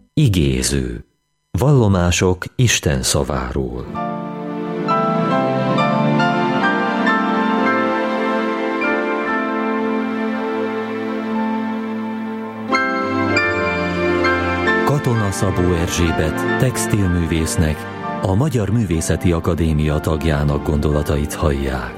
Igéző. Vallomások Isten szaváról. Katona Szabó Erzsébet textilművésznek, a Magyar Művészeti Akadémia tagjának gondolatait hallják.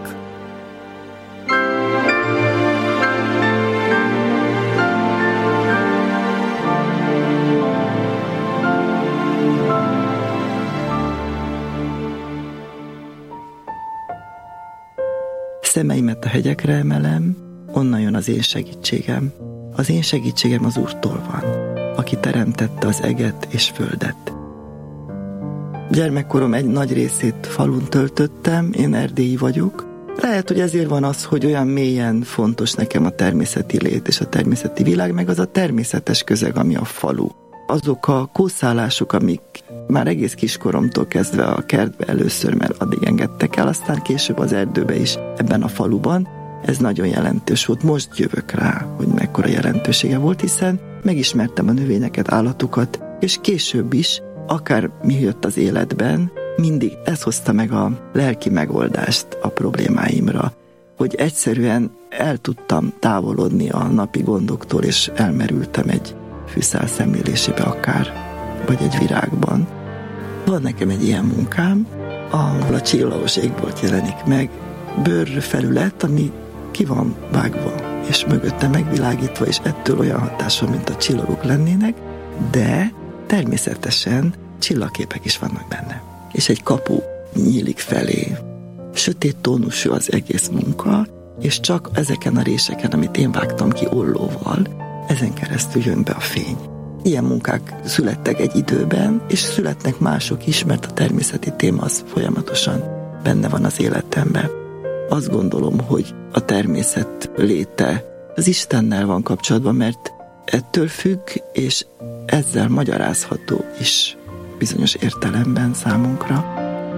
Szemeimet a hegyekre emelem, onnan jön az én segítségem. Az én segítségem az Úrtól van, aki teremtette az eget és földet. Gyermekkorom egy nagy részét falun töltöttem, én erdélyi vagyok. Lehet, hogy ezért van az, hogy olyan mélyen fontos nekem a természeti lét és a természeti világ, meg az a természetes közeg, ami a falu. Azok a kószálások, amik már egész kiskoromtól kezdve a kertbe először, mert addig engedtek el, aztán később az erdőbe is, ebben a faluban, ez nagyon jelentős volt. Most jövök rá, hogy mekkora jelentősége volt, hiszen megismertem a növényeket, állatokat, és később is, akár mi jött az életben, mindig ez hozta meg a lelki megoldást a problémáimra, hogy egyszerűen el tudtam távolodni a napi gondoktól, és elmerültem egy fűszál szemlélésébe akár, vagy egy virágban. Van nekem egy ilyen munkám, ahol a csillagos égbolt jelenik meg, bőrfelület, ami ki van vágva, és mögötte megvilágítva, és ettől olyan hatása, mint a csillagok lennének, de természetesen csillagképek is vannak benne. És egy kapu nyílik felé. Sötét tónusú az egész munka, és csak ezeken a réseken, amit én vágtam ki ollóval, ezen keresztül jön be a fény. Ilyen munkák születtek egy időben, és születnek mások is, mert a természeti téma az folyamatosan benne van az életemben. Azt gondolom, hogy a természet léte az Istennel van kapcsolatban, mert ettől függ, és ezzel magyarázható is bizonyos értelemben számunkra.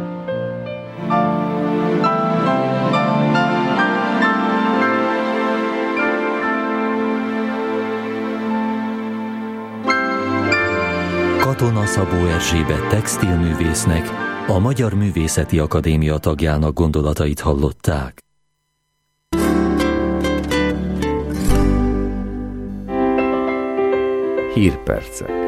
Katona Szabó Erzsébet textilművésznek, a Magyar Művészeti Akadémia tagjának gondolatait hallották. Hírpercek.